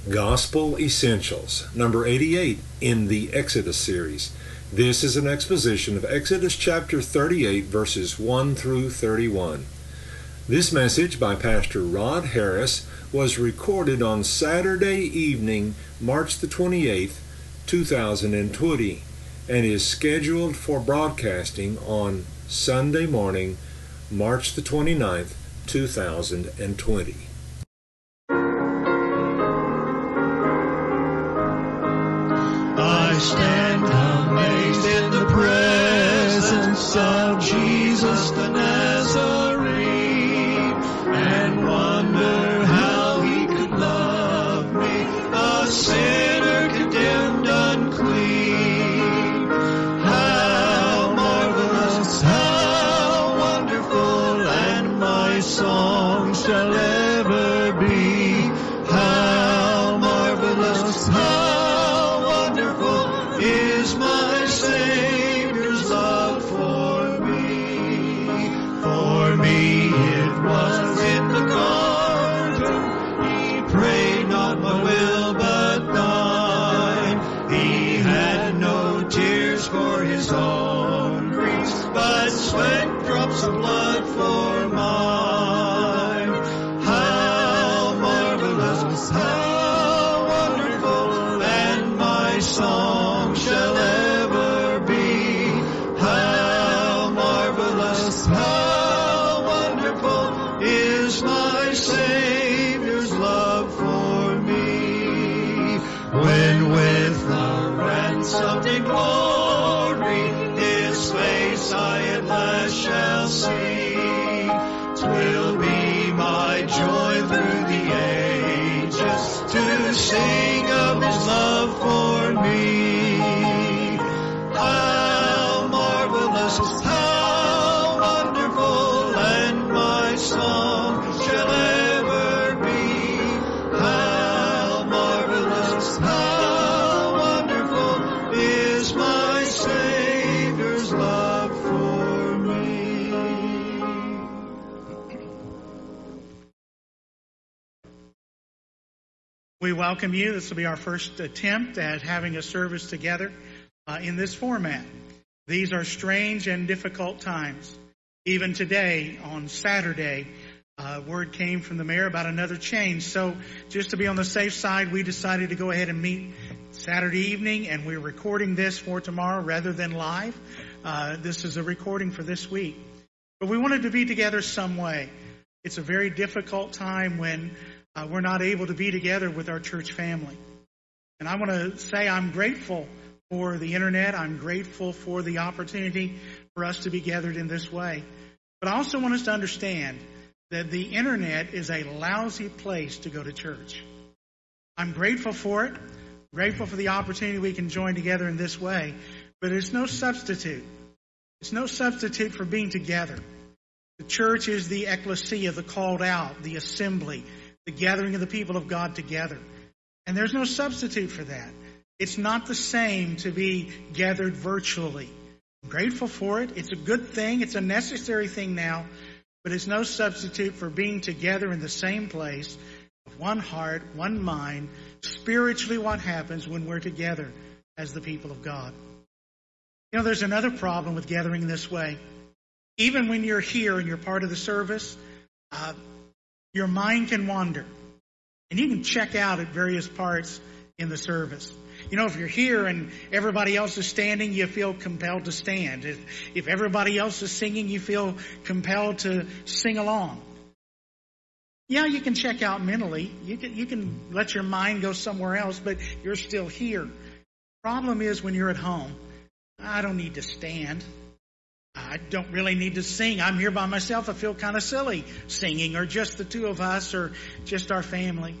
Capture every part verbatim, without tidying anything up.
Gospel Essentials, number eighty-eight in the Exodus series. This is an exposition of Exodus chapter thirty-eight, verses one through thirty-one. This message by Pastor Rod Harris was recorded on Saturday evening, March the twenty-eighth, two thousand twenty, and is scheduled for broadcasting on Sunday morning, March the twenty-ninth, two thousand twenty. I stand amazed in the presence of Jesus the Nazarene and wonder how he could love me, a sinner condemned unclean. How marvelous, how wonderful, and my song shall ever be. How marvelous, how is my Savior's love for me. For me it was in the garden, he prayed not my will but thine. He had no tears for his own griefs, but sweat drops of blood for mine. How marvelous, how wonderful, and my song shall ever be. How marvelous, how wonderful is my Savior's love for me. When with the ransomed in glory his face I at last shall see, 'twill be my joy through the ages to sing of his love for me. How marvelous, how wonderful, and my song shall ever be. How marvelous, how wonderful is my Savior's love for me. We welcome you. This will be our first attempt at having a service together uh, in this format. These are strange and difficult times. Even today, on Saturday, uh, word came from the mayor about another change. So just to be on the safe side, we decided to go ahead and meet Saturday evening, and we're recording this for tomorrow rather than live. Uh, this is a recording for this week. But we wanted to be together some way. It's a very difficult time when uh, we're not able to be together with our church family. And I want to say I'm grateful for the internet. I'm grateful for the opportunity for us to be gathered in this way. But I also want us to understand that the internet is a lousy place to go to church. I'm grateful for it, grateful for the opportunity we can join together in this way, but it's no substitute. It's no substitute for being together. The church is the ecclesia, the called out, the assembly, the gathering of the people of God together. And there's no substitute for that. It's not the same to be gathered virtually. I'm grateful for it. It's a good thing. It's a necessary thing now. But it's no substitute for being together in the same place, with one heart, one mind, spiritually what happens when we're together as the people of God. You know, there's another problem with gathering this way. Even when you're here and you're part of the service, uh, your mind can wander. And you can check out at various parts in the service. You know, if you're here and everybody else is standing, you feel compelled to stand. If, if everybody else is singing, you feel compelled to sing along. Yeah, you can check out mentally. You can, you can let your mind go somewhere else, but you're still here. Problem is when you're at home, I don't need to stand. I don't really need to sing. I'm here by myself. I feel kind of silly singing, or just the two of us, or just our family.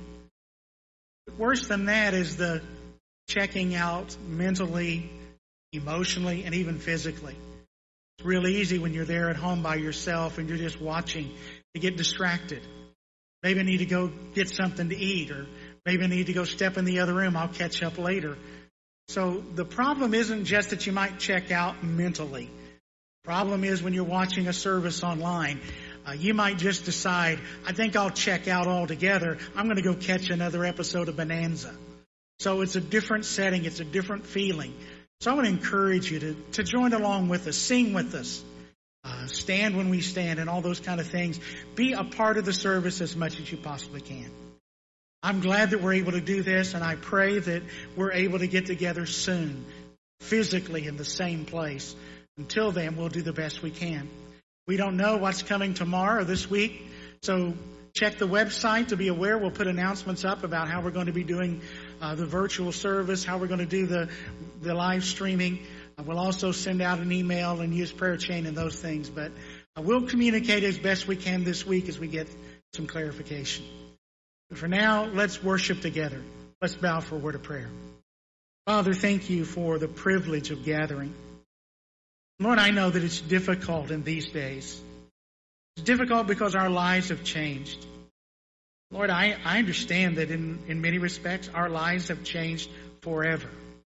But worse than that is the checking out mentally, emotionally, and even physically. It's real easy when you're there at home by yourself and you're just watching to get distracted. Maybe I need to go get something to eat, or maybe I need to go step in the other room. I'll catch up later. So the problem isn't just that you might check out mentally. The problem is when you're watching a service online, Uh, you might just decide, I think I'll check out altogether. I'm going to go catch another episode of Bonanza. So it's a different setting. It's a different feeling. So I want to encourage you to, to join along with us, sing with us, uh, stand when we stand, and all those kind of things. Be a part of the service as much as you possibly can. I'm glad that we're able to do this, and I pray that we're able to get together soon, physically in the same place. Until then, we'll do the best we can. We don't know what's coming tomorrow or this week, so check the website to be aware. We'll put announcements up about how we're going to be doing uh, the virtual service, how we're going to do the, the live streaming. Uh, we'll also send out an email and use prayer chain and those things. But uh, we'll communicate as best we can this week as we get some clarification. But for now, let's worship together. Let's bow for a word of prayer. Father, thank you for the privilege of gathering. Lord, I know that it's difficult in these days. It's difficult because our lives have changed. Lord, I, I understand that in, in many respects, our lives have changed forever.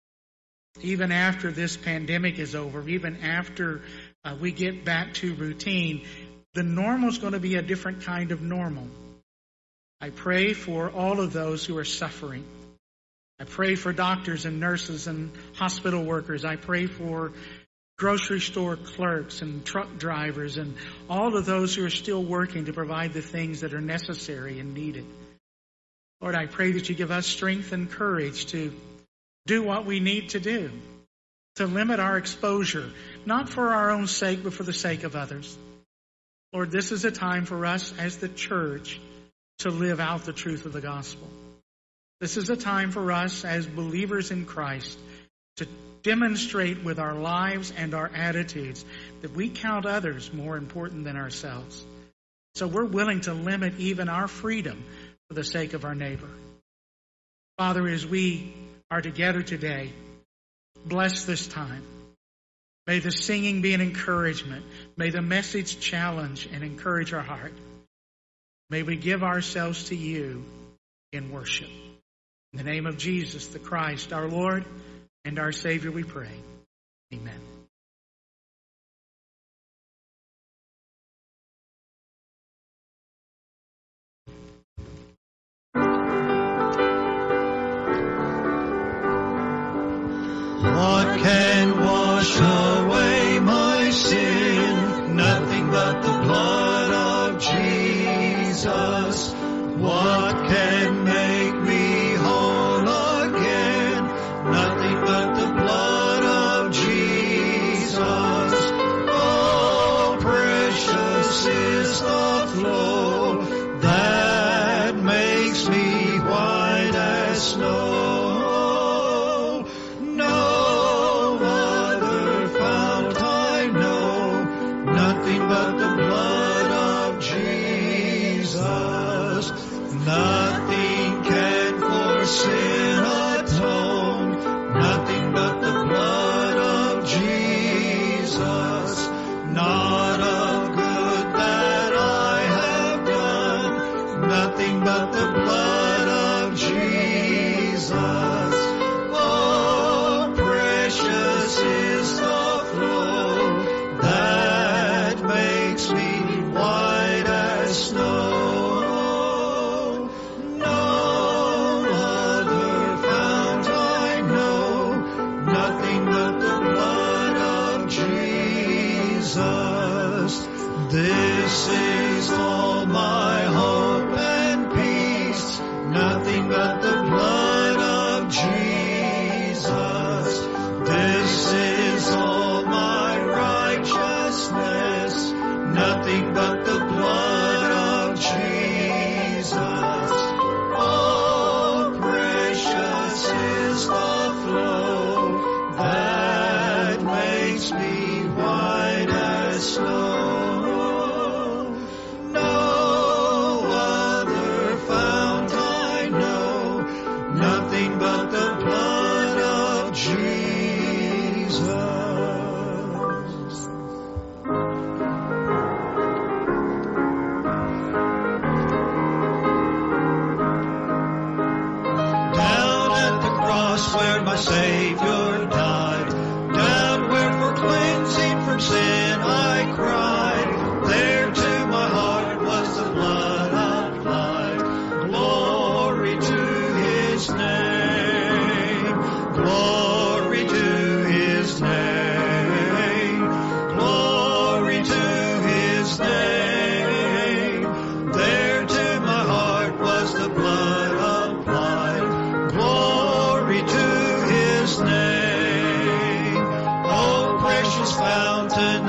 Even after this pandemic is over, even after uh, we get back to routine, the normal is going to be a different kind of normal. I pray for all of those who are suffering. I pray for doctors and nurses and hospital workers. I pray for grocery store clerks and truck drivers and all of those who are still working to provide the things that are necessary and needed. Lord, I pray that you give us strength and courage to do what we need to do, to limit our exposure, not for our own sake, but for the sake of others. Lord, this is a time for us as the church to live out the truth of the gospel. This is a time for us as believers in Christ to demonstrate with our lives and our attitudes that we count others more important than ourselves. So we're willing to limit even our freedom for the sake of our neighbor. Father, as we are together today, bless this time. May the singing be an encouragement. May the message challenge and encourage our heart. May we give ourselves to you in worship. In the name of Jesus, the Christ, our Lord and our Savior, we pray. Amen. What can wash away my sin? Nothing but the blood of Jesus. What can make me whole again? Nothing but the blood of Jesus. Oh, precious is the flow that makes me white as snow. No other fount I know, nothing but the blood of Jesus. Nothing can for sin atone, nothing but the blood of Jesus. Not of good that I have done, nothing but the blood of Jesus. Oh, precious is the flow that makes me white as snow. This is all my hope and peace, nothing but the blood of Jesus. This is all my righteousness, nothing but the blood of Jesus. Oh, precious is the flow that makes me white as snow. Where my Savior died, down where for cleansing from sin I cried, there to my heart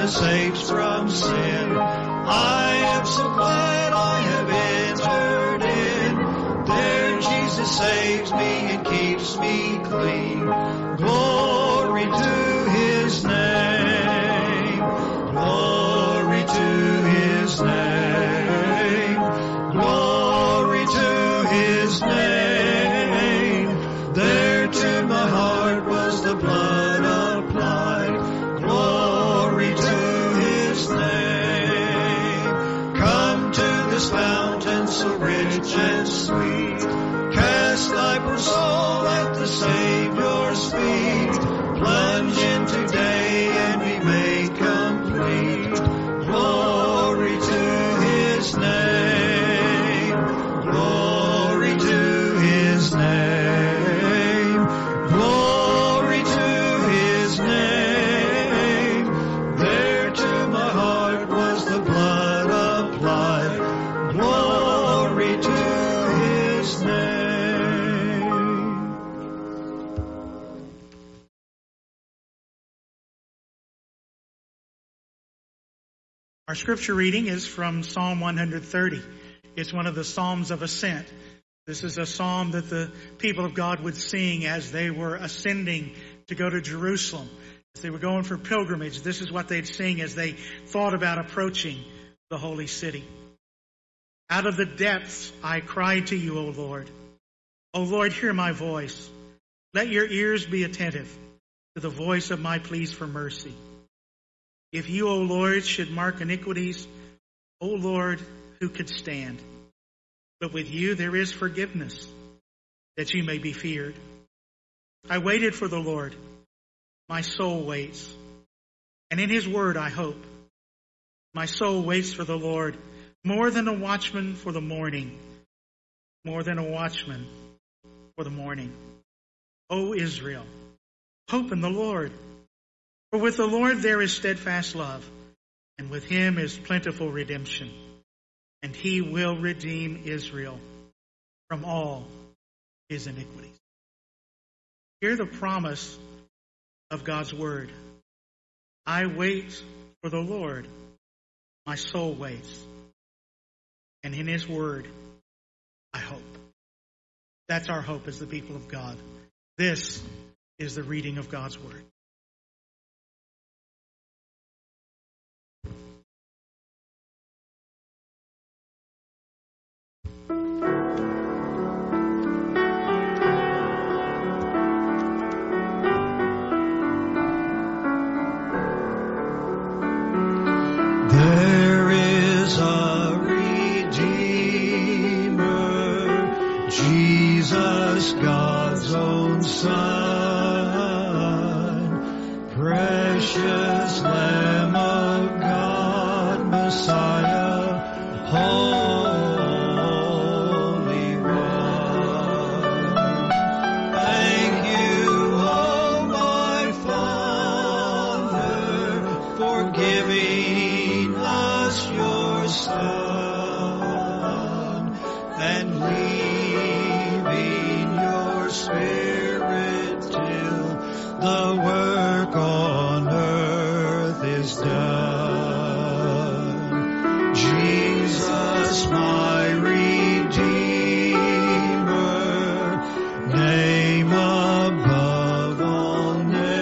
forgiveness, saves from sin. I am so glad I have entered in. There Jesus saves me and keeps me clean. Glory to his name. Glory to his name. Glory to his name. There to my heart was the blood applied. Glory to his name. Come to this fountain so rich and sweet. Cast thy poor soul at the Savior's feet. Plunge in today and be made complete. Glory to his name. Glory to his name. Glory to his name. There to my heart was the blood applied. Glory to his name. Our scripture reading is from Psalm one thirty. It's one of the Psalms of Ascent. This is a psalm that the people of God would sing as they were ascending to go to Jerusalem. As they were going for pilgrimage, this is what they'd sing as they thought about approaching the holy city. Out of the depths I cried to you, O Lord. O Lord, hear my voice. Let your ears be attentive to the voice of my pleas for mercy. If you, O Lord, should mark iniquities, O Lord, who could stand? But with you there is forgiveness, that you may be feared. I waited for the Lord. My soul waits. And in his word I hope. My soul waits for the Lord, more than a watchman for the morning. More than a watchman for the morning. O Israel, hope in the Lord. For with the Lord there is steadfast love, and with him is plentiful redemption. And he will redeem Israel from all his iniquities. Hear the promise of God's word. I wait for the Lord. My soul waits. And in his word, I hope. That's our hope as the people of God. This is the reading of God's word. There is a Redeemer, Jesus, God's own Son, precious Lamb of God, Messiah, Holy One. Thank you, oh my Father, for giving us your Son and leaving your Spirit till the work on earth is done. Jesus, my Redeemer, name above all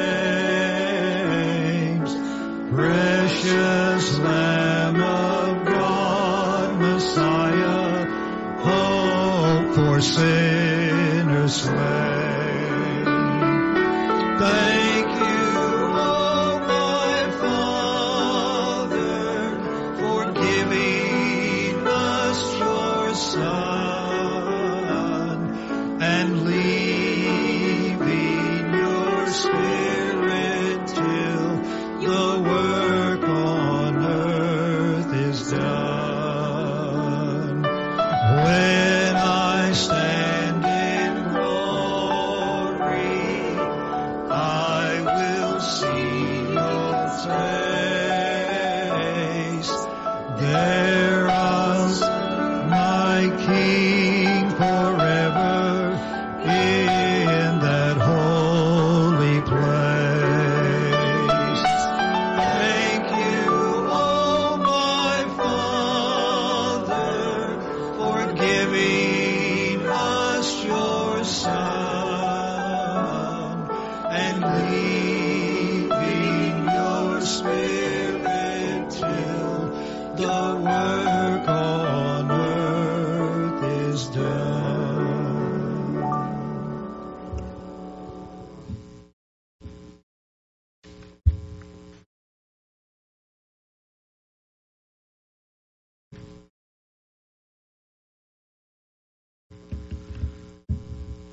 names, precious Lamb of God, Messiah, hope for sinners slain. Thank you, oh my Father, for giving us your Son and leaving your Spirit till the work on earth is done. When I stand in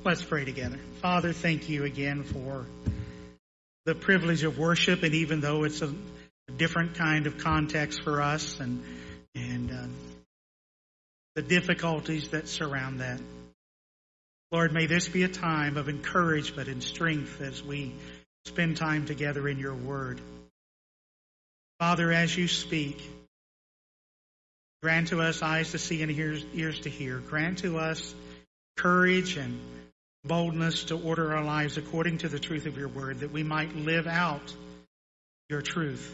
Let's pray together. Father, thank you again for the privilege of worship, and even though it's a different kind of context for us and and uh, the difficulties that surround that. Lord, may this be a time of encouragement and strength as we spend time together in your word. Father, as you speak, grant to us eyes to see and ears, ears to hear. Grant to us courage and boldness to order our lives according to the truth of your word, that we might live out your truth.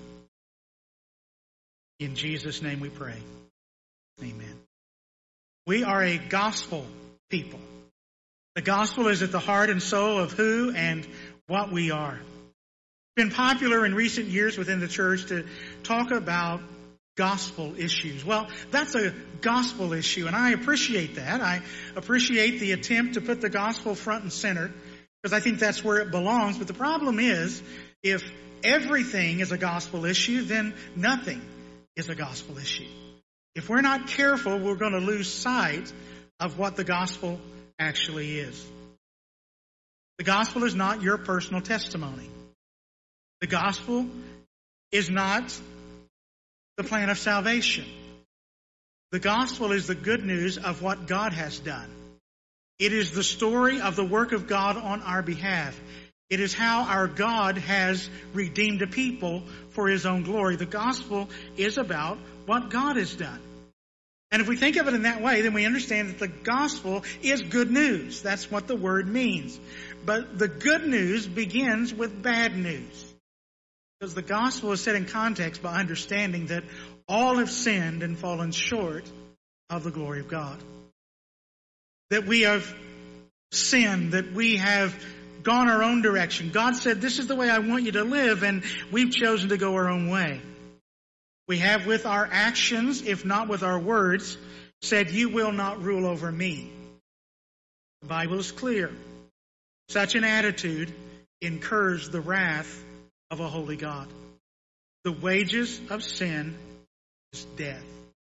In Jesus' name we pray. Amen. We are a gospel people. The gospel is at the heart and soul of who and what we are. It's been popular in recent years within the church to talk about gospel issues. Well, that's a gospel issue, and I appreciate that. I appreciate the attempt to put the gospel front and center, because I think that's where it belongs. But the problem is, if everything is a gospel issue, then nothing is a gospel issue. If we're not careful, we're going to lose sight of what the gospel actually is. The gospel is not your personal testimony. The gospel is not the plan of salvation. The gospel is the good news of what God has done. It is the story of the work of God on our behalf. It is how our God has redeemed a people for his own glory. The gospel is about what God has done. And if we think of it in that way, then we understand that the gospel is good news. That's what the word means. But the good news begins with bad news. Because the gospel is set in context by understanding that all have sinned and fallen short of the glory of God. That we have sinned, that we have gone our own direction. God said, this is the way I want you to live, and we've chosen to go our own way. We have with our actions, if not with our words, said, you will not rule over me. The Bible is clear. Such an attitude incurs the wrath of a holy God. The wages of sin is death.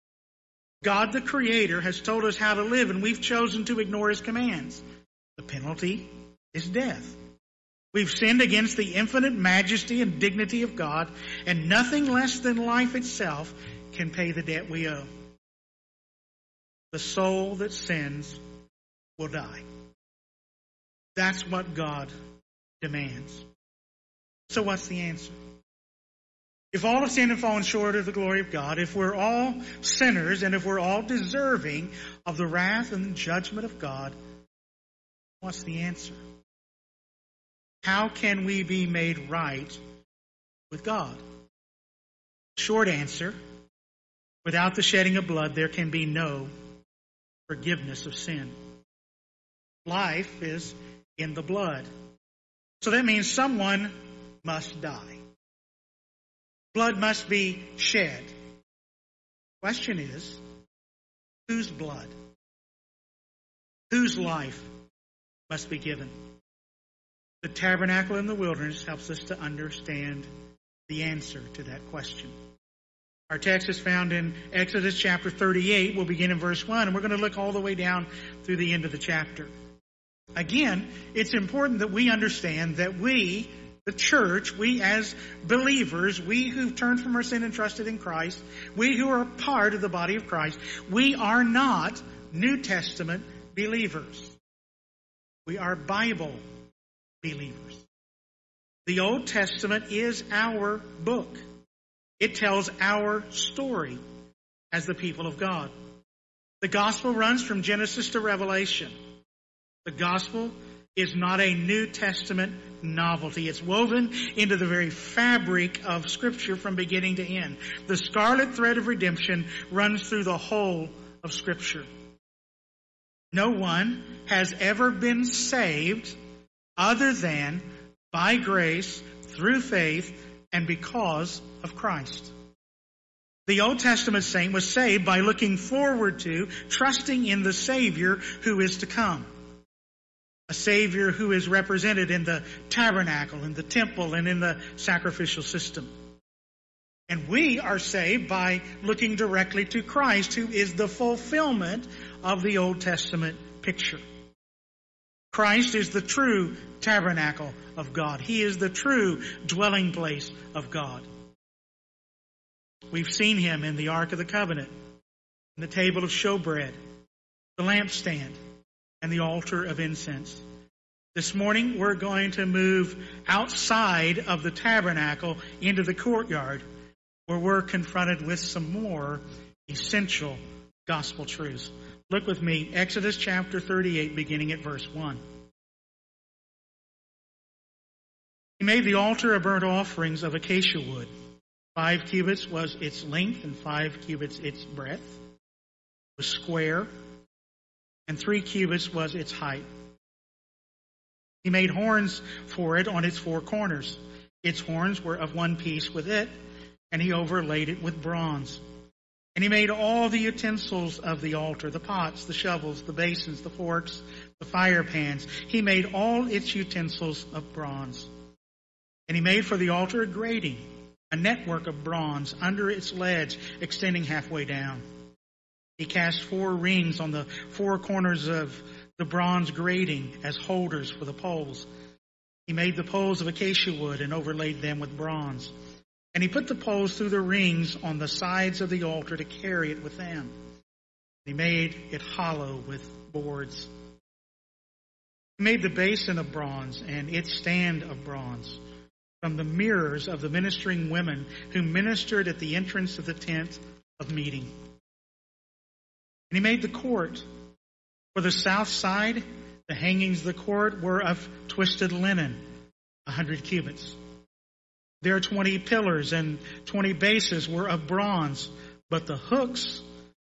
God the Creator has told us how to live, and we've chosen to ignore his commands. The penalty is death. We've sinned against the infinite majesty and dignity of God, and nothing less than life itself can pay the debt we owe. The soul that sins will die. That's what God demands. So what's the answer? If all have sinned and fallen short of the glory of God, if we're all sinners, and if we're all deserving of the wrath and the judgment of God, what's the answer? How can we be made right with God? Short answer, without the shedding of blood, there can be no forgiveness of sin. Life is in the blood. So that means someone must die. Blood must be shed. Question is, whose blood? Whose life must be given? The tabernacle in the wilderness helps us to understand the answer to that question. Our text is found in Exodus chapter thirty-eight. We'll begin in verse one, and we're going to look all the way down through the end of the chapter. Again, it's important that we understand that we, the church, we as believers, we who've turned from our sin and trusted in Christ, we who are part of the body of Christ, we are not New Testament believers. We are Bible believers. The Old Testament is our book. It tells our story as the people of God. The gospel runs from Genesis to Revelation. The gospel is not a New Testament novelty. It's woven into the very fabric of Scripture from beginning to end. The scarlet thread of redemption runs through the whole of Scripture. No one has ever been saved other than by grace, through faith, and because of Christ. The Old Testament saint was saved by looking forward to, trusting in the Savior who is to come. A Savior who is represented in the tabernacle, in the temple, and in the sacrificial system. And we are saved by looking directly to Christ, who is the fulfillment of the Old Testament picture. Christ is the true tabernacle of God. He is the true dwelling place of God. We've seen him in the Ark of the Covenant, in the table of showbread, the lampstand, and the altar of incense. This morning we're going to move outside of the tabernacle into the courtyard, where we're confronted with some more essential gospel truths. Look with me, Exodus chapter thirty-eight, beginning at verse one. He made the altar of burnt offerings of acacia wood. Five cubits was its length, and five cubits its breadth. It was square, and three cubits was its height. He made horns for it on its four corners. Its horns were of one piece with it, and he overlaid it with bronze. And he made all the utensils of the altar, the pots, the shovels, the basins, the forks, the fire pans. He made all its utensils of bronze. And he made for the altar a grating, a network of bronze under its ledge, extending halfway down. He cast four rings on the four corners of the bronze grating as holders for the poles. He made the poles of acacia wood and overlaid them with bronze. And he put the poles through the rings on the sides of the altar to carry it with them. He made it hollow with boards. He made the basin of bronze and its stand of bronze from the mirrors of the ministering women who ministered at the entrance of the tent of meeting. And he made the court. For the south side, the hangings of the court were of twisted linen, a hundred cubits. Their twenty pillars and twenty bases were of bronze, but the hooks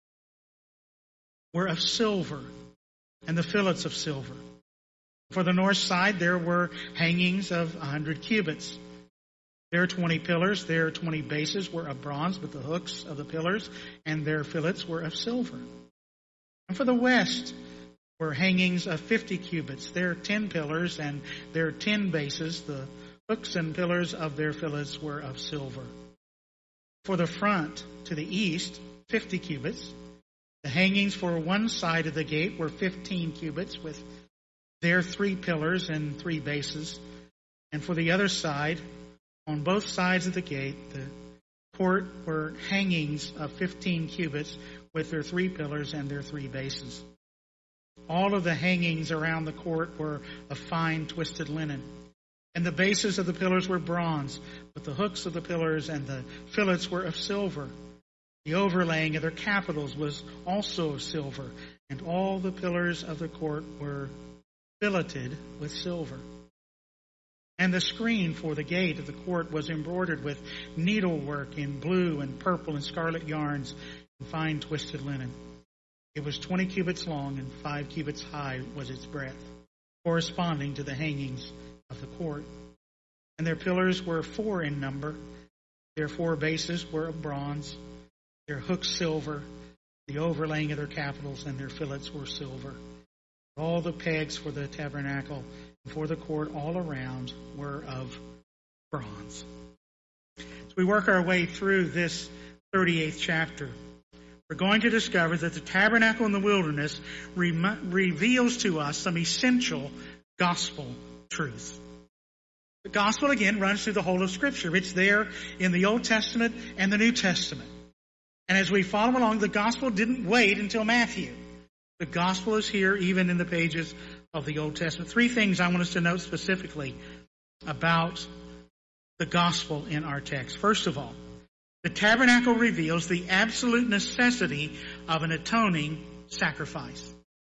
were of silver, and the fillets of silver. For the north side, there were hangings of a hundred cubits. Their twenty pillars, their twenty bases were of bronze, but the hooks of the pillars and their fillets were of silver. And for the west were hangings of fifty cubits. Their ten pillars and their ten bases, the hooks and pillars of their fillets were of silver. For the front to the east, fifty cubits. The hangings for one side of the gate were fifteen cubits with their three pillars and three bases. And for the other side, on both sides of the gate, the court were hangings of fifteen cubits with their three pillars and their three bases. All of the hangings around the court were of fine twisted linen. And the bases of the pillars were bronze, but the hooks of the pillars and the fillets were of silver. The overlaying of their capitals was also of silver, and all the pillars of the court were filleted with silver. And the screen for the gate of the court was embroidered with needlework in blue and purple and scarlet yarns and fine twisted linen. It was twenty cubits long, and five cubits high was its breadth, corresponding to the hangings of the court. And their pillars were four in number. Their four bases were of bronze, their hooks silver, the overlaying of their capitals and their fillets were silver. All the pegs for the tabernacle and for the court all around were of bronze. As we work our way through this thirty-eighth chapter, we're going to discover that the tabernacle in the wilderness re- reveals to us some essential gospel truths. The gospel, again, runs through the whole of Scripture. It's there in the Old Testament and the New Testament. And as we follow along, the gospel didn't wait until Matthew. The gospel is here even in the pages of the Old Testament. Three things I want us to note specifically about the gospel in our text. First of all, the tabernacle reveals the absolute necessity of an atoning sacrifice.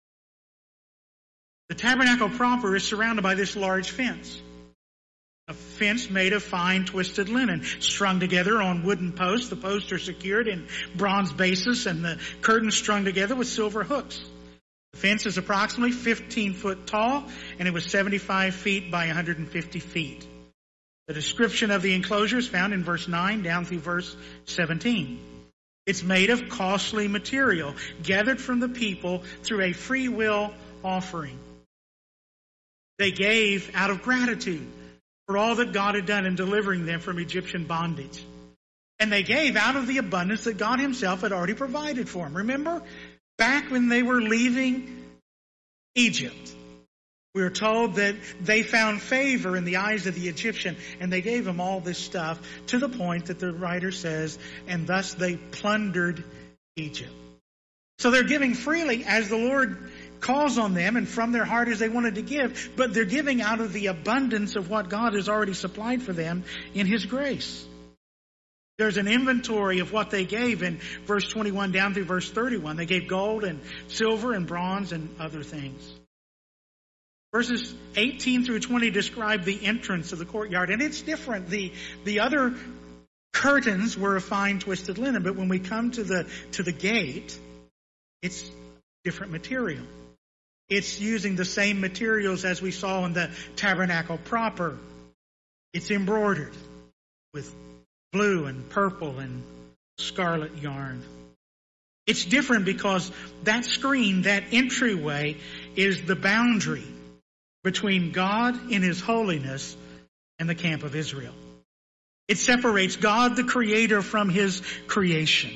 The tabernacle proper is surrounded by this large fence. A fence made of fine twisted linen, strung together on wooden posts. The posts are secured in bronze bases and the curtains strung together with silver hooks. The fence is approximately fifteen foot tall, and it was seventy-five feet by one hundred fifty feet. The description of the enclosure is found in verse nine down through verse seventeen. It's made of costly material, gathered from the people through a free will offering. They gave out of gratitude for all that God had done in delivering them from Egyptian bondage. And they gave out of the abundance that God himself had already provided for them. Remember, back when they were leaving Egypt, We are told that they found favor in the eyes of the Egyptian, and they gave him all this stuff to the point that the writer says, and thus they plundered Egypt. So they're giving freely as the Lord calls on them and from their heart as they wanted to give, but they're giving out of the abundance of what God has already supplied for them in His grace. There's an inventory of what they gave in verse twenty-one down through verse thirty-one. They gave gold and silver and bronze and other things. Verses eighteen through twenty describe the entrance of the courtyard, and it's different. The, the other curtains were of fine twisted linen, but when we come to the, to the gate, it's different material. It's using the same materials as we saw in the tabernacle proper. It's embroidered with blue and purple and scarlet yarn. It's different because that screen, that entryway, is the boundary between God in His holiness and the camp of Israel. It separates God the Creator from His creation.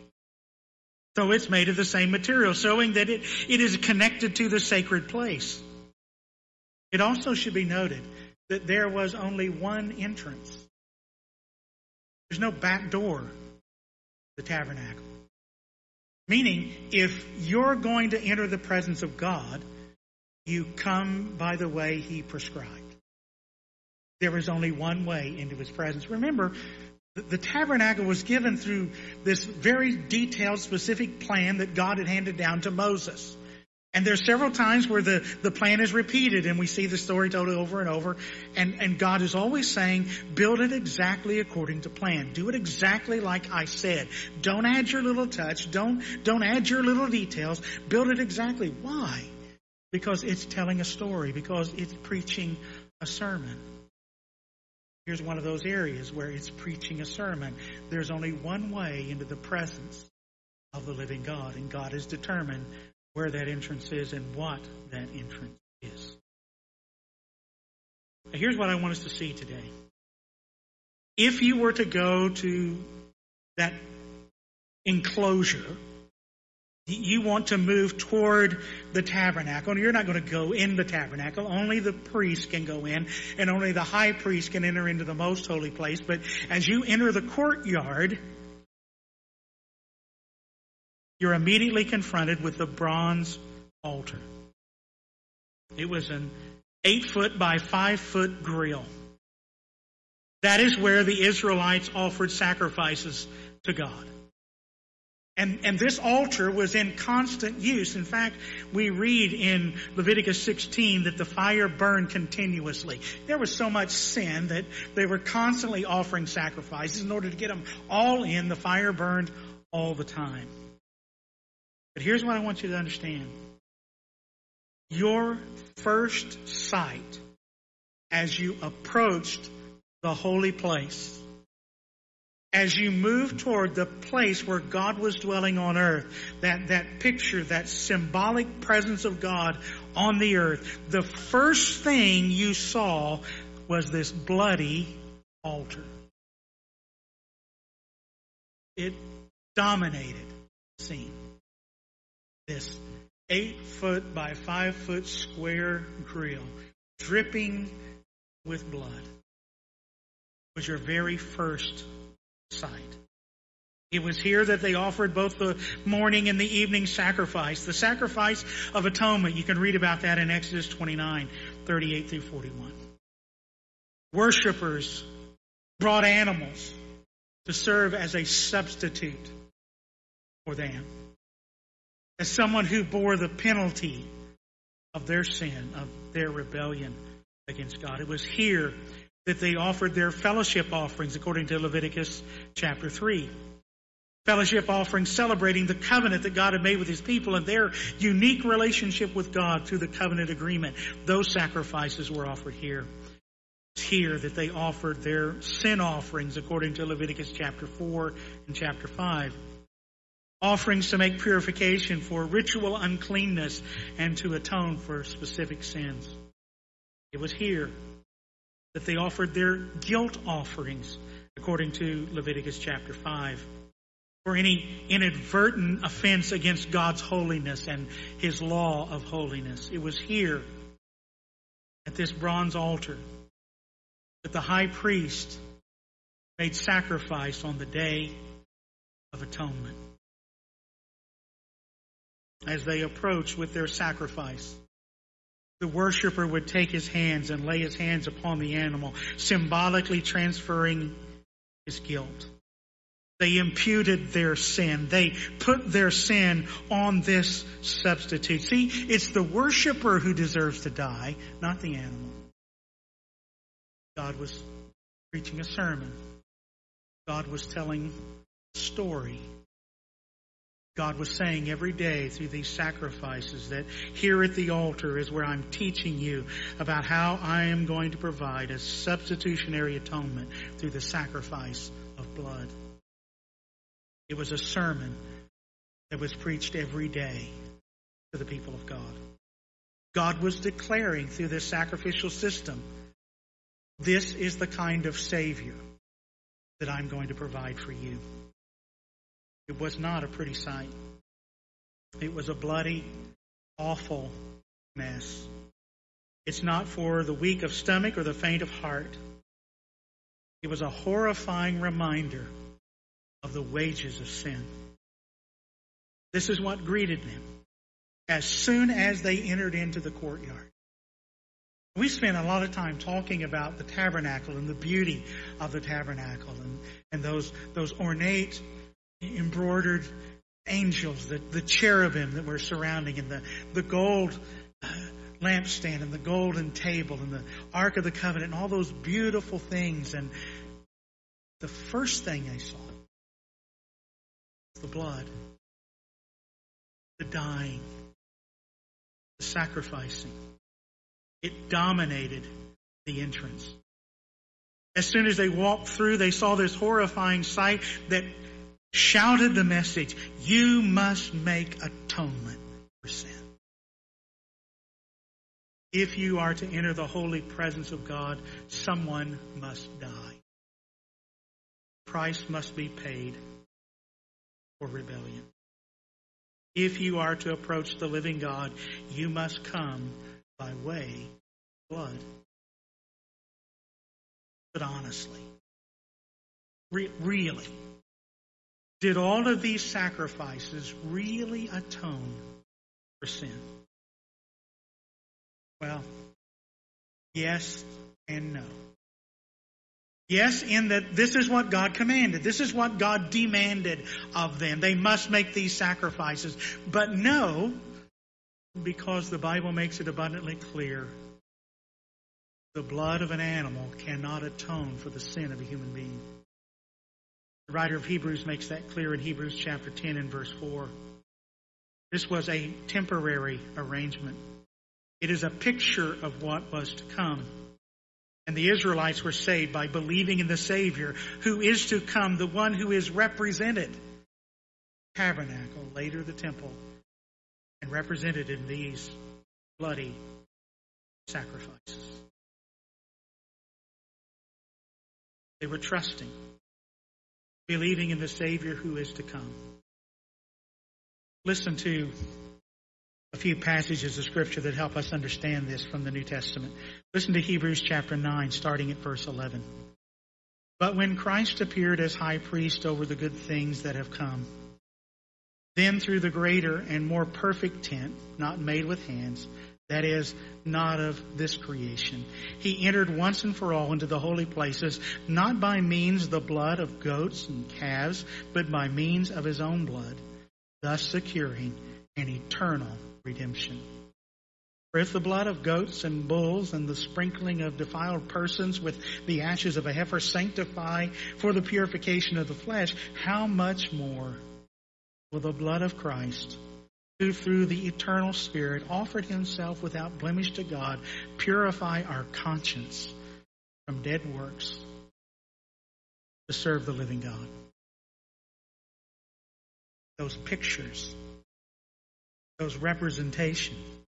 So it's made of the same material, showing that it, it is connected to the sacred place. It also should be noted that there was only one entrance. There's no back door to the tabernacle. Meaning, if you're going to enter the presence of God, you come by the way He prescribed. There is only one way into His presence. Remember, the tabernacle was given through this very detailed, specific plan that God had handed down to Moses. And there's several times where the, the plan is repeated, and we see the story told over and over. And, and God is always saying, build it exactly according to plan. Do it exactly like I said. Don't add your little touch. Don't, don't add your little details. Build it exactly. Why? Because it's telling a story. Because it's preaching a sermon. Here's one of those areas where it's preaching a sermon. There's only one way into the presence of the living God, and God has determined where that entrance is and what that entrance is. Now, here's what I want us to see today. If you were to go to that enclosure, you want to move toward the tabernacle. And you're not going to go in the tabernacle. Only the priest can go in, and only the high priest can enter into the most holy place. But as you enter the courtyard, you're immediately confronted with the bronze altar. It was an eight foot by five foot grill. That is where the Israelites offered sacrifices to God. And, and this altar was in constant use. In fact, we read in Leviticus sixteen that the fire burned continuously. There was so much sin that they were constantly offering sacrifices. In order to get them all in, the fire burned all the time. But here's what I want you to understand. Your first sight as you approached the holy place, as you move toward the place where God was dwelling on earth, that, that picture, that symbolic presence of God on the earth, the first thing you saw was this bloody altar. It dominated the scene. This eight foot by five foot square grill, dripping with blood, was your very first sight. It was here that they offered both the morning and the evening sacrifice, the sacrifice of atonement. You can read about that in Exodus twenty-nine, thirty-eight through forty-one. Worshippers brought animals to serve as a substitute for them, as someone who bore the penalty of their sin, of their rebellion against God. It was here that they offered their fellowship offerings according to Leviticus chapter three. Fellowship offerings celebrating the covenant that God had made with His people and their unique relationship with God through the covenant agreement. Those sacrifices were offered here. It's here that they offered their sin offerings according to Leviticus chapter four and chapter five. Offerings to make purification for ritual uncleanness and to atone for specific sins. It was here that they offered their guilt offerings according to Leviticus chapter five. For any inadvertent offense against God's holiness and His law of holiness. It was here at this bronze altar that the high priest made sacrifice on the Day of Atonement. As they approached with their sacrifice, the worshiper would take his hands and lay his hands upon the animal, symbolically transferring his guilt. They imputed their sin. They put their sin on this substitute. See, it's the worshiper who deserves to die, not the animal. God was preaching a sermon. God was telling a story. God was saying every day through these sacrifices that here at the altar is where I'm teaching you about how I am going to provide a substitutionary atonement through the sacrifice of blood. It was a sermon that was preached every day to the people of God. God was declaring through this sacrificial system, this is the kind of Savior that I'm going to provide for you. It was not a pretty sight. It was a bloody, awful mess. It's not for the weak of stomach or the faint of heart. It was a horrifying reminder of the wages of sin. This is what greeted them as soon as they entered into the courtyard. We spent a lot of time talking about the tabernacle and the beauty of the tabernacle and, and those, those ornate embroidered angels, the, the cherubim that were surrounding, and the, the gold uh, lampstand and the golden table and the Ark of the Covenant and all those beautiful things. And the first thing I saw was the blood, the dying, the sacrificing. It dominated the entrance. As soon as they walked through, they saw this horrifying sight that shouted the message, you must make atonement for sin. If you are to enter the holy presence of God, someone must die. Price must be paid for rebellion. If you are to approach the living God, you must come by way of blood. But honestly, re- really, did all of these sacrifices really atone for sin? Well, yes and no. Yes, in that this is what God commanded. This is what God demanded of them. They must make these sacrifices. But no, because the Bible makes it abundantly clear, the blood of an animal cannot atone for the sin of a human being. The writer of Hebrews makes that clear in Hebrews chapter ten and verse four. This was a temporary arrangement. It is a picture of what was to come. And the Israelites were saved by believing in the Savior who is to come, the one who is represented. Tabernacle, later the temple, and represented in these bloody sacrifices. They were trusting, believing in the Savior who is to come. Listen to a few passages of Scripture that help us understand this from the New Testament. Listen to Hebrews chapter nine, starting at verse eleven. But when Christ appeared as high priest over the good things that have come, then through the greater and more perfect tent, not made with hands, that is, not of this creation, he entered once and for all into the holy places, not by means of the blood of goats and calves, but by means of his own blood, thus securing an eternal redemption. For if the blood of goats and bulls and the sprinkling of defiled persons with the ashes of a heifer sanctify for the purification of the flesh, how much more will the blood of Christ, who through the eternal Spirit offered himself without blemish to God, purify our conscience from dead works to serve the living God? Those pictures, those representations,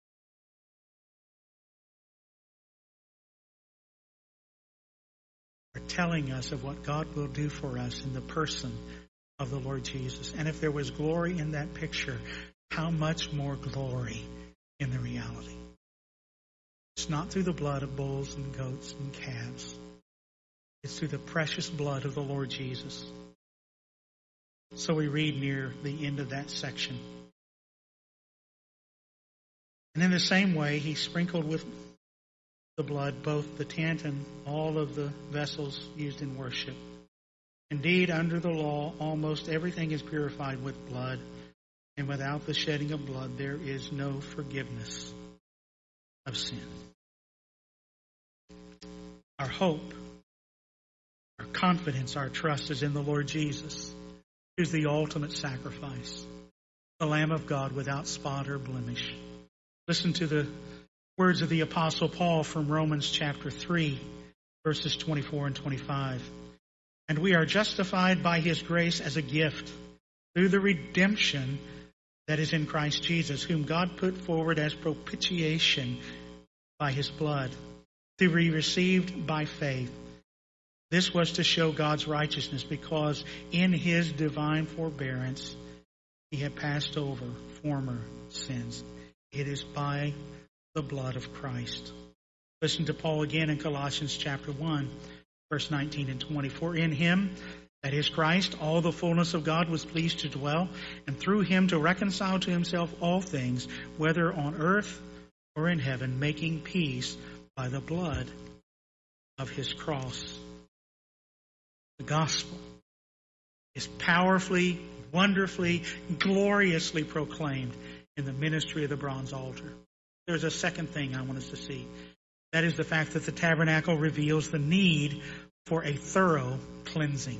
are telling us of what God will do for us in the person of the Lord Jesus. And if there was glory in that picture, how much more glory in the reality? It's not through the blood of bulls and goats and calves. It's through the precious blood of the Lord Jesus. So we read near the end of that section. And in the same way, he sprinkled with the blood both the tent and all of the vessels used in worship. Indeed, under the law, almost everything is purified with blood, and without the shedding of blood, there is no forgiveness of sin. Our hope, our confidence, our trust is in the Lord Jesus, who's the ultimate sacrifice, the Lamb of God without spot or blemish. Listen to the words of the Apostle Paul from Romans chapter three, verses twenty-four and twenty-five. And we are justified by His grace as a gift through the redemption that is in Christ Jesus, whom God put forward as propitiation by His blood, to be received by faith. This was to show God's righteousness, because in His divine forbearance He had passed over former sins. It is by the blood of Christ. Listen to Paul again in Colossians chapter one, verse nineteen and twenty. For in Him, that is Christ, all the fullness of God was pleased to dwell, and through Him to reconcile to Himself all things, whether on earth or in heaven, making peace by the blood of His cross. The gospel is powerfully, wonderfully, gloriously proclaimed in the ministry of the bronze altar. There's a second thing I want us to see. That is the fact that the tabernacle reveals the need for a thorough cleansing.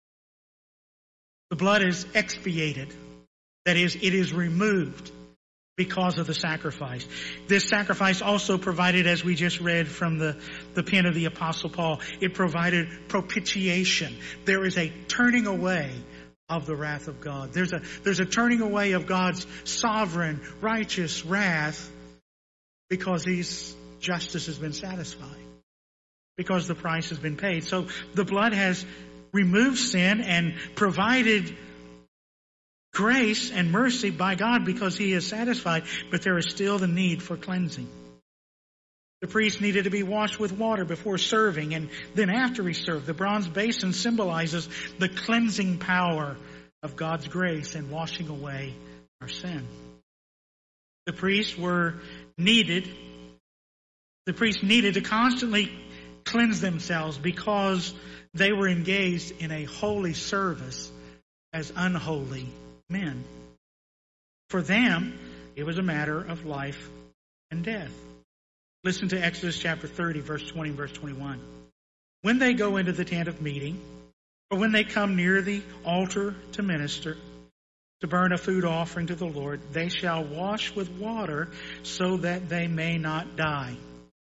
The blood is expiated. That is, it is removed because of the sacrifice. This sacrifice also provided, as we just read from the, the pen of the Apostle Paul, it provided propitiation. There is a turning away of the wrath of God. There's a, there's a turning away of God's sovereign, righteous wrath, because His justice has been satisfied, because the price has been paid. So the blood has removed sin and provided grace and mercy by God because He is satisfied, but there is still the need for cleansing. The priest needed to be washed with water before serving, and then after he served. The bronze basin symbolizes the cleansing power of God's grace in washing away our sin. The priests were needed, the priests needed to constantly cleanse themselves because they were engaged in a holy service as unholy men. For them, it was a matter of life and death. Listen to Exodus chapter thirty, verse twenty and verse twenty-one. When they go into the tent of meeting, or when they come near the altar to minister, to burn a food offering to the Lord, they shall wash with water so that they may not die.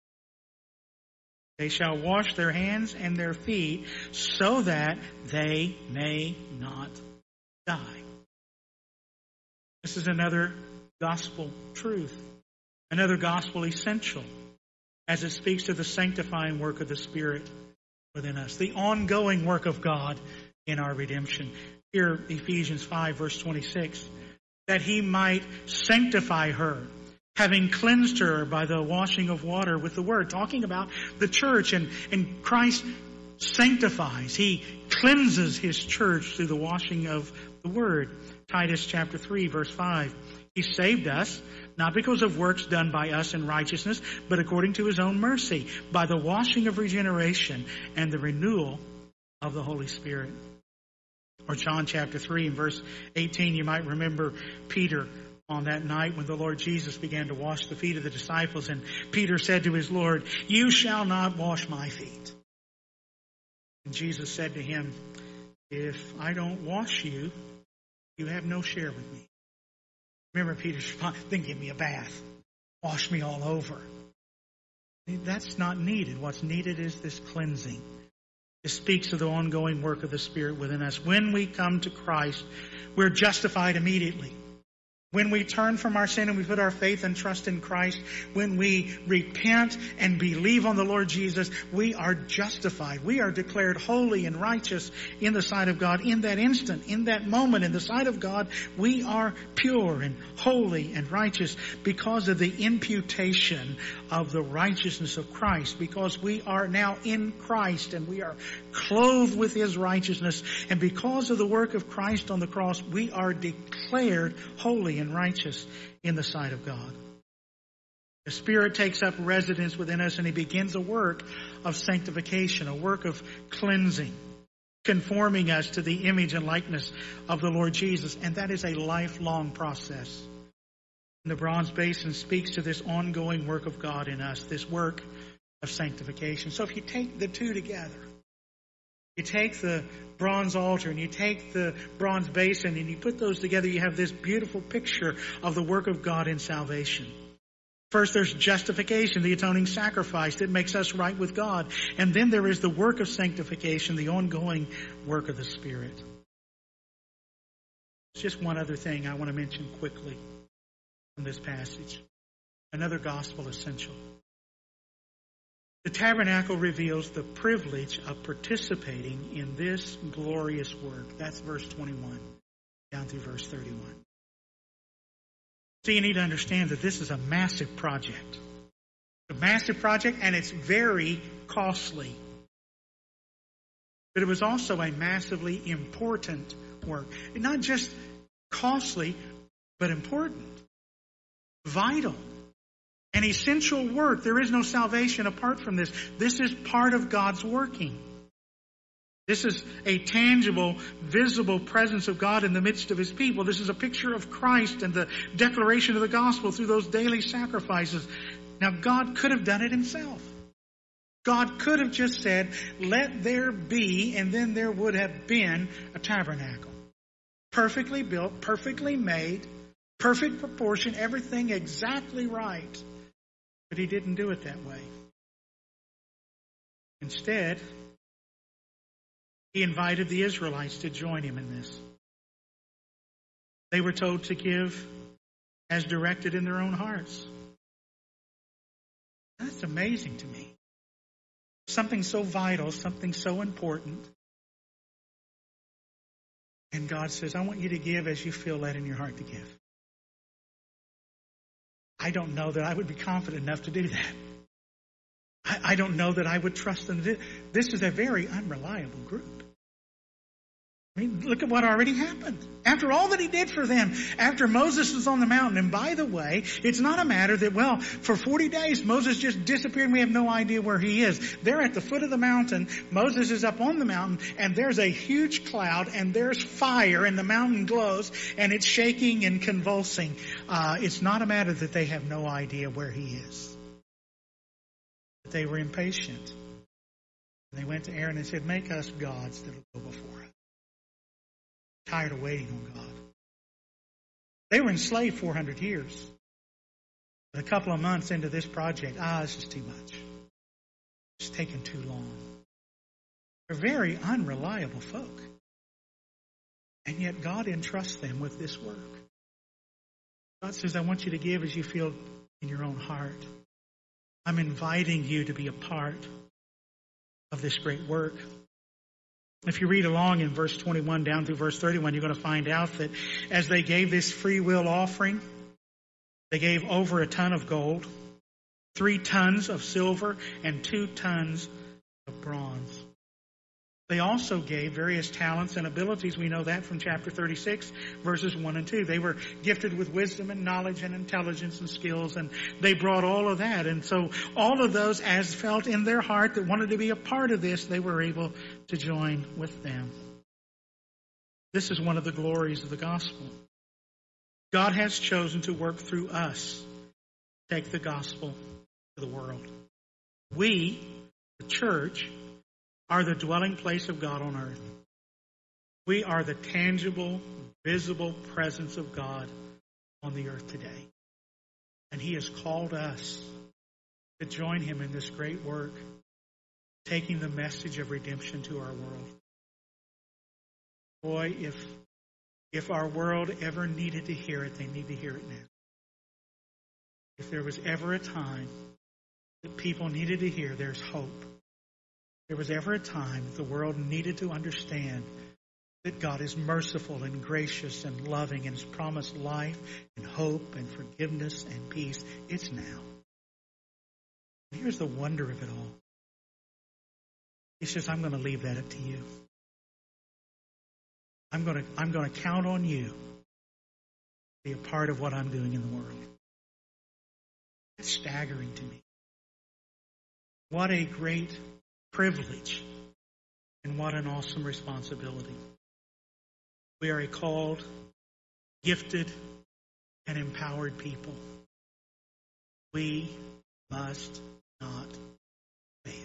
They shall wash their hands and their feet so that they may not die. This is another gospel truth, another gospel essential, as it speaks to the sanctifying work of the Spirit within us, the ongoing work of God in our redemption. Here, Ephesians five, verse twenty-six, that He might sanctify her, having cleansed her by the washing of water with the word, talking about the church, and, and Christ sanctifies. He cleanses His church through the washing of the word. Titus chapter three, verse five. He saved us, not because of works done by us in righteousness, but according to His own mercy, by the washing of regeneration and the renewal of the Holy Spirit. Or John chapter three and verse eighteen, you might remember Peter on that night when the Lord Jesus began to wash the feet of the disciples, and Peter said to his Lord, "You shall not wash my feet." And Jesus said to him, "If I don't wash you, you have no share with me." Remember Peter's response, "Then give me a bath. Wash me all over." That's not needed. What's needed is this cleansing. It speaks of the ongoing work of the Spirit within us. When we come to Christ, we're justified immediately. When we turn from our sin and we put our faith and trust in Christ, when we repent and believe on the Lord Jesus, we are justified. We are declared holy and righteous in the sight of God. In that instant, in that moment, in the sight of God, we are pure and holy and righteous because of the imputation of the righteousness of Christ. Because we are now in Christ and we are clothed with His righteousness. And because of the work of Christ on the cross, we are declared holy and righteous in the sight of God. The Spirit takes up residence within us and He begins a work of sanctification, a work of cleansing, conforming us to the image and likeness of the Lord Jesus. And that is a lifelong process. And the bronze basin speaks to this ongoing work of God in us, this work of sanctification. So if you take the two together, you take the bronze altar and you take the bronze basin and you put those together, you have this beautiful picture of the work of God in salvation. First, there's justification, the atoning sacrifice that makes us right with God. And then there is the work of sanctification, the ongoing work of the Spirit. There's just one other thing I want to mention quickly from this passage. Another gospel essential. The tabernacle reveals the privilege of participating in this glorious work. That's verse twenty-one down through verse thirty-one. So you need to understand that this is a massive project. A massive project, and it's very costly. But it was also a massively important work. Not just costly, but important. Vital. An essential work. There is no salvation apart from this. This is part of God's working. This is a tangible, visible presence of God in the midst of His people. This is a picture of Christ and the declaration of the gospel through those daily sacrifices. Now, God could have done it Himself. God could have just said, let there be, and then there would have been a tabernacle. Perfectly built, perfectly made, perfect proportion, everything exactly right. But He didn't do it that way. Instead, He invited the Israelites to join Him in this. They were told to give as directed in their own hearts. That's amazing to me. Something so vital, something so important. And God says, I want you to give as you feel led in your heart to give. I don't know that I would be confident enough to do that. I, I don't know that I would trust them. This is a very unreliable group. I mean, look at what already happened. After all that He did for them, after Moses was on the mountain, and by the way, it's not a matter that, well, for forty days Moses just disappeared and we have no idea where he is. They're at the foot of the mountain. Moses is up on the mountain and there's a huge cloud and there's fire and the mountain glows and it's shaking and convulsing. Uh, it's not a matter that they have no idea where he is. But they were impatient. And they went to Aaron and said, make us gods that will go before us. Tired of waiting on God. They were enslaved four hundred years. But a couple of months into this project, ah, this is too much. It's taken too long. They're very unreliable folk. And yet God entrusts them with this work. God says, I want you to give as you feel in your own heart. I'm inviting you to be a part of this great work. If you read along in verse twenty-one down through verse thirty-one, you're going to find out that as they gave this free will offering, they gave over a ton of gold, three tons of silver, and two tons of bronze. They also gave various talents and abilities. We know that from chapter thirty-six, verses one and two. They were gifted with wisdom and knowledge and intelligence and skills, and they brought all of that. And so all of those, as felt in their heart that wanted to be a part of this, they were able to join with them. This is one of the glories of the gospel. God has chosen to work through us, take the gospel to the world. We, the church, are the dwelling place of God on earth. We are the tangible, visible presence of God on the earth today. And He has called us to join Him in this great work, taking the message of redemption to our world. Boy, if If our world ever needed to hear it, they need to hear it now. If there was ever a time that people needed to hear there's hope, there was ever a time that the world needed to understand that God is merciful and gracious and loving and has promised life and hope and forgiveness and peace, it's now. And here's the wonder of it all. He says, I'm going to leave that up to you. I'm going to, I'm going to count on you to be a part of what I'm doing in the world. That's staggering to me. What a great privilege and what an awesome responsibility. We are a called, gifted, and empowered people. We must not fail.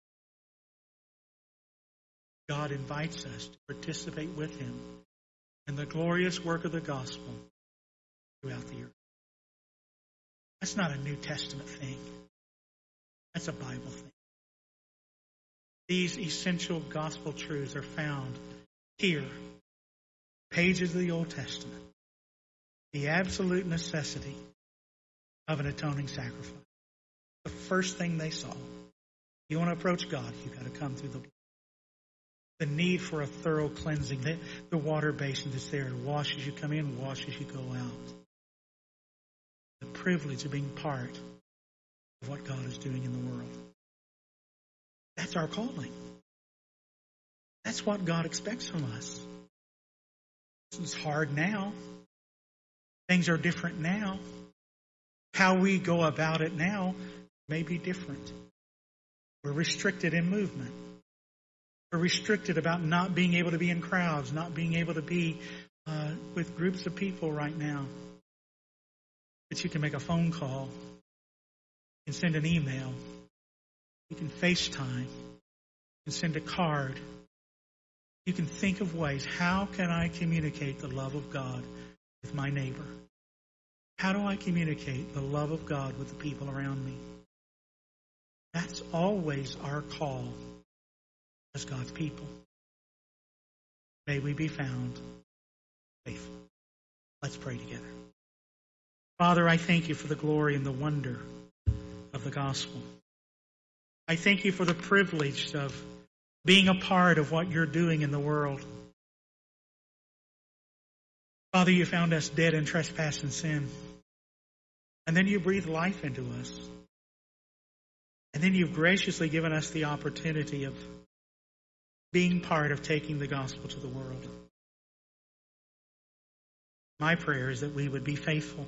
God invites us to participate with Him in the glorious work of the gospel throughout the earth. That's not a New Testament thing. That's a Bible thing. These essential gospel truths are found here, pages of the Old Testament. The absolute necessity of an atoning sacrifice. The first thing they saw. You want to approach God, you've got to come through the blood. The need for a thorough cleansing. The, the water basin that's there. It washes you come in, washes you go out. The privilege of being part of what God is doing in the world. That's our calling. That's what God expects from us. It's hard now. Things are different now. How we go about it now may be different. We're restricted in movement. We're restricted about not being able to be in crowds, not being able to be uh, with groups of people right now. But you can make a phone call. You can send an email. You can FaceTime. You can send a card. You can think of ways. How can I communicate the love of God with my neighbor? How do I communicate the love of God with the people around me? That's always our call as God's people. May we be found faithful. Let's pray together. Father, I thank you for the glory and the wonder of the gospel. I thank you for the privilege of being a part of what you're doing in the world. Father, you found us dead in trespass and sin. And then you breathed life into us. And then you've graciously given us the opportunity of being part of taking the gospel to the world. My prayer is that we would be faithful.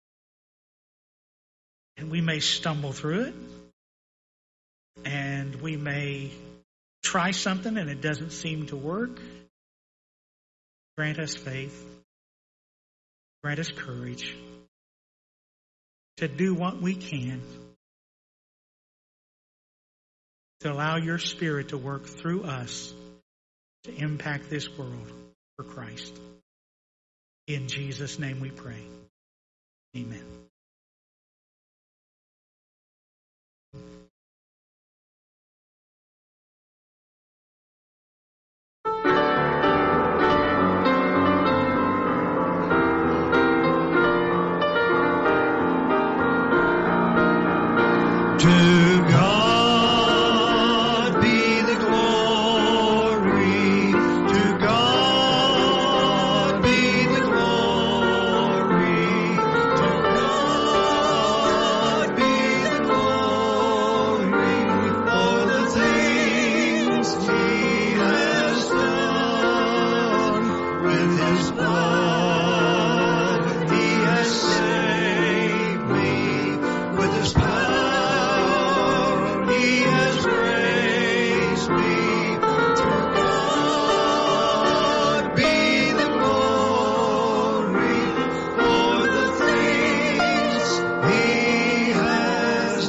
And we may stumble through it. And we may try something and it doesn't seem to work. Grant us faith. Grant us courage to do what we can to allow your Spirit to work through us to impact this world for Christ. In Jesus' name we pray. Amen. To God be the glory. To God be the glory. To God be the glory for the things He has done. With His blood He has saved me. With His power He has raised me. To God be the glory for the things He has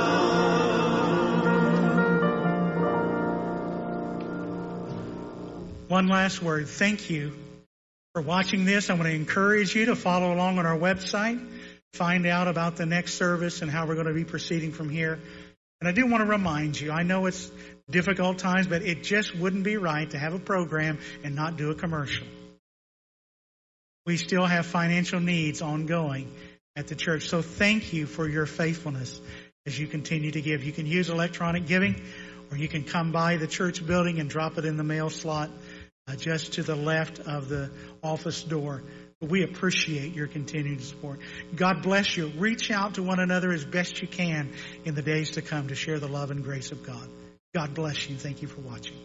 done. One last word. Thank you for watching this. I want to encourage you to follow along on our website. Find out about the next service and how we're going to be proceeding from here. And I do want to remind you, I know it's difficult times, but it just wouldn't be right to have a program and not do a commercial. we still have financial needs ongoing at the church. So thank you for your faithfulness as you continue to give. You can use electronic giving, or you can come by the church building and drop it in the mail slot uh, just to the left of the office door. But we appreciate your continued support. God bless you. Reach out to one another as best you can in the days to come to share the love and grace of God. God bless you. Thank you for watching.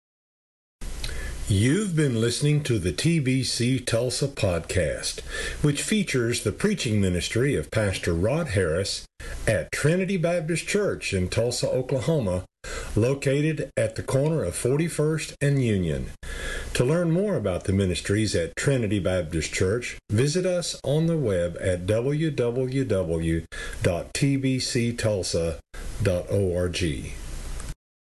You've been listening to the T B C Tulsa podcast, which features the preaching ministry of Pastor Rod Harris at Trinity Baptist Church in Tulsa, Oklahoma, located at the corner of forty-first and Union. To learn more about the ministries at Trinity Baptist Church, visit us on the web at w w w dot t b c tulsa dot org.